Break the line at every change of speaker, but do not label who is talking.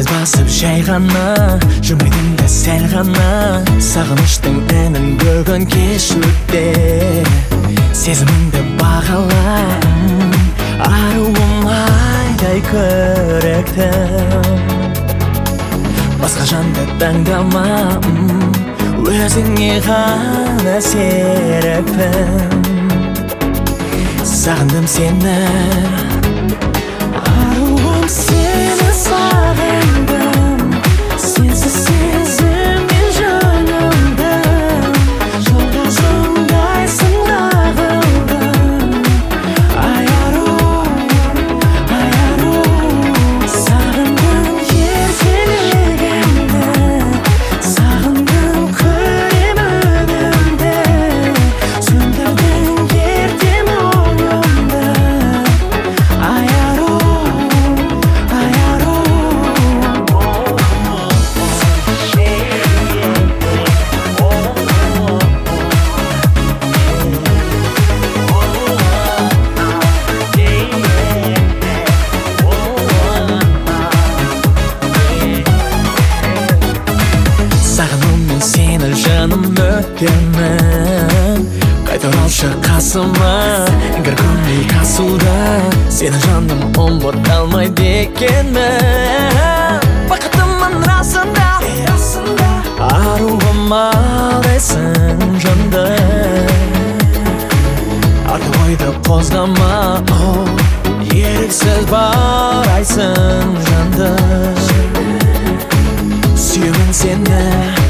тез басып жай ғана жүрмейдің да сәл ғана сағыныштың әнін бүгін кеш өтте сезіміңді бағала аруым айдай көріктім басқа жанды таңдама өзіңе ғана серікпін сағындым сені аруым сені сағындым сенсіз сезіммен жанымды жұлдызыңдайсың ағылдым ай ару сағындым еркелігіңді сағындым көрем өнімді сөндірдің ертең ойымды ай ару сағынумен сені жаным өтемін қайта оралшы қасыма егер көңіл тасуда сені жаным ұмыта алмайды екенмін бақытымын расында аруым алдайсың жанды артық ойды қозғама еріксіз баурайсың жанды сүйемін сені